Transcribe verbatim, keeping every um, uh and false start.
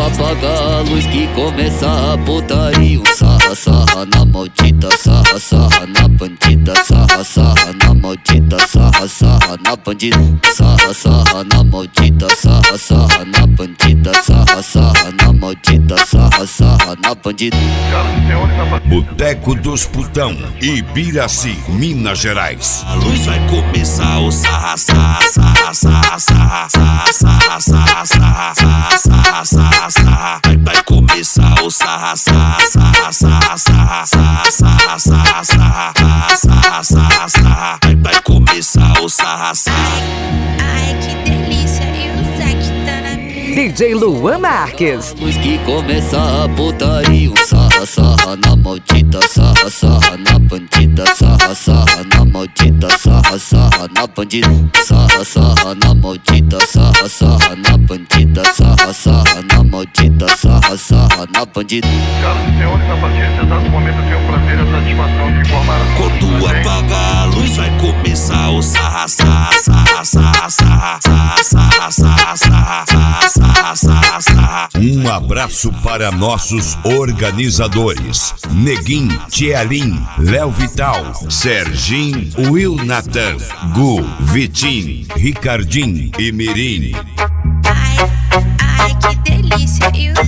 apaga a luz que começa a putaria. Sarra, sarra na maldita, sarra, sarra na bandida. Sarra, sarra na maldita, sarra, sarra na bandida. Sarra, sarra na maldita, sarra, sarra na bandida. Sarra, sarra na maldita, sarra, sarra na bandida. Boteco dos Putão, Ibiraci, Minas Gerais. A luz vai começar o sarra, sarra, sarra, sarra, sarra, sarra, sarra, sarra, sarra, sarra, sarra, sarra. Vai, vai começar o sarra, sarra, sarra, sarra, sarra, sarra, sarra, sarra, sarra, sarra, sarra, sarra. Vai, vai começar o sarra, sarra. Ai, que delícia, e o Zac tá na minha. D J Luan Marques. Luz que começa a putaria. Sarra, sarra na maldita, sarra, sarra na bandida. Sarra, sarra na maldita, sarra, sarra na bandida. Sarra, sarra na maldita, sarra, sarra na bandida. Sarra, sarra na maldita, sarra, sarra na bandida. Senhoras e senhores, a partir desse exato momento eu tenho o prazer e a satisfação de informar a Quando apagar a luz vai começar o sarra, sarra, sarra, sarra, sarra, sarra, sarra, sarra, sarra, sarra, sarra, sarra. Um abraço para nossos organizadores: Neguim, Tielim, Léo Vital, Serginho, Will Nathan, Gu, Vitim, Ricardim e Mirim. Ai, ai, que delícia, e o